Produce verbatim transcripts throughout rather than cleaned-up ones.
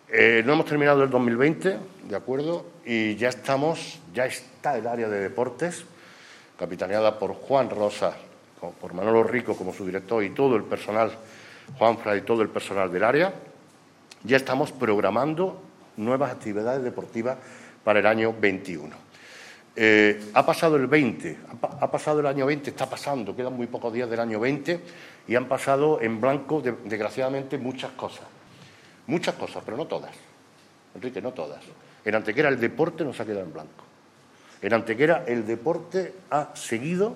Eh, no hemos terminado el dos mil veinte, ¿de acuerdo? Y ya estamos, ya está el área de deportes, capitaneada por Juan Rosa, por Manolo Rico como su director y todo el personal, Juanfra y todo el personal del área. Ya estamos programando nuevas actividades deportivas para el año veintiuno. Eh, ha pasado el veinte, ha, ha pasado el año veinte, está pasando, quedan muy pocos días del año veinte y han pasado en blanco, de, desgraciadamente, muchas cosas. Muchas cosas, pero no todas. Enrique, no todas. En Antequera el deporte nos ha quedado en blanco. En Antequera el deporte ha seguido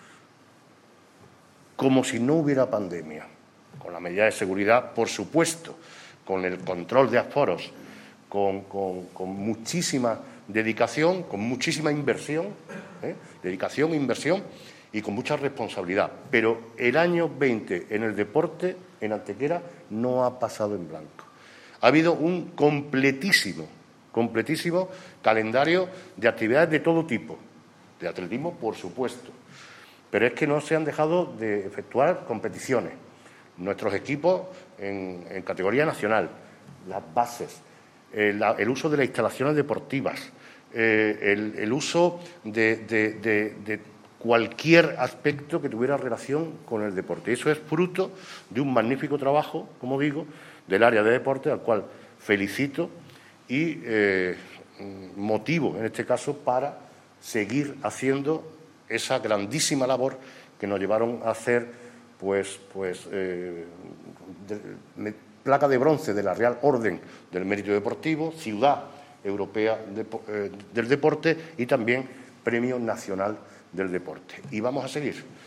como si no hubiera pandemia, con la medida de seguridad, por supuesto, con el control de aforos, con, con, con muchísima dedicación, con muchísima inversión, ¿eh? dedicación e inversión y con mucha responsabilidad. Pero el año veinte en el deporte, en Antequera, no ha pasado en blanco. Ha habido un completísimo, completísimo calendario de actividades de todo tipo, de atletismo, por supuesto, pero es que no se han dejado de efectuar competiciones. Nuestros equipos en, en categoría nacional, las bases, eh, la, el uso de las instalaciones deportivas, eh, el, el uso de, de, de, de cualquier aspecto que tuviera relación con el deporte. Eso es fruto de un magnífico trabajo, como digo, del área de deporte, al cual felicito y eh, motivo, en este caso, para seguir haciendo esa grandísima labor que nos llevaron a hacer, pues, pues eh, de, placa de bronce de la Real Orden del Mérito Deportivo, Ciudad Europea de, eh, del Deporte y también Premio Nacional del Deporte. Y vamos a seguir.